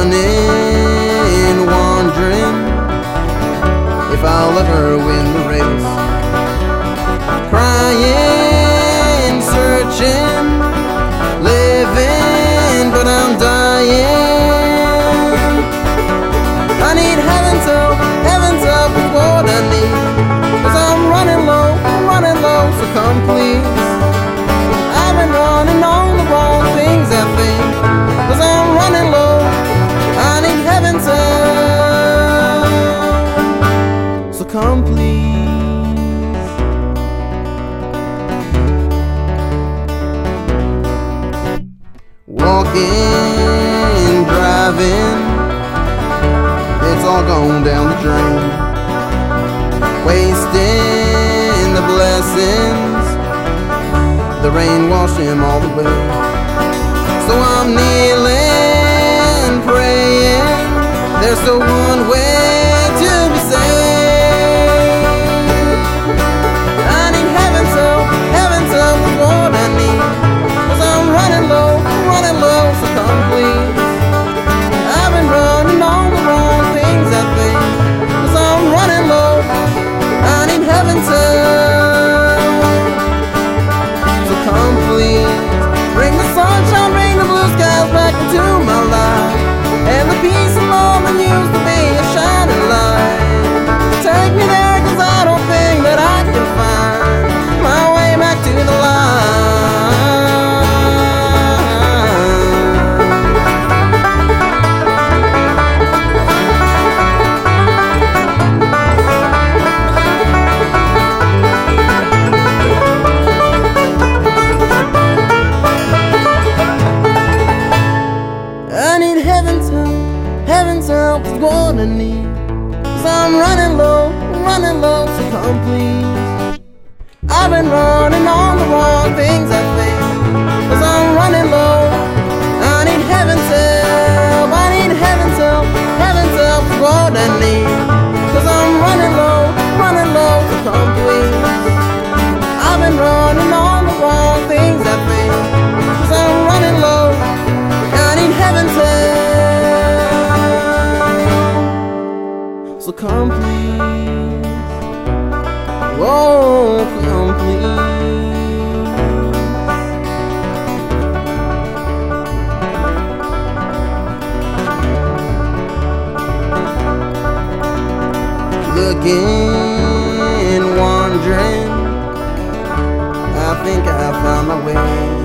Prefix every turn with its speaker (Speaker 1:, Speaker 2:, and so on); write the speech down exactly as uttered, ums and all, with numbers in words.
Speaker 1: running, wandering if I'll ever win the race. Crying, searching, living, but I'm dying. I need heaven's help, heaven's help is what I need, 'cause I'm running low, I'm running low, so come please. I've been running on the wrong things, I think, 'cause I'm running low, I need heaven's help, so come please. Walking, driving, it's all gone down the drain. Wasting the blessings, the rain washed him all the way. So I'm kneeling, praying, there's still one way to be saved. I need heaven's help, heaven's help is what I need, 'cause I'm running low, running low, so come please. I've been running on the wrong things, I think, 'cause I'm running low, I need heaven's help, so come please. Bring the sunshine, bring the blue skies back into my life, and the peace and love that used to be a shining light. Take me there, 'cause I don't think that I can find my way back to the light. I need heaven's help, heaven's help is what I need, 'cause I'm running low, running low, so come please. I've been running on the wrong things, I think, 'cause I'm running low, I need heaven's help, I need heaven's help, heaven's help is what I need, 'cause I'm running low, running low, so come please. I've been running on the wrong things, I think, 'cause I'm running low, I need heaven's help, so come please. Whoa, come please. Looking, wandering, I think I found my way.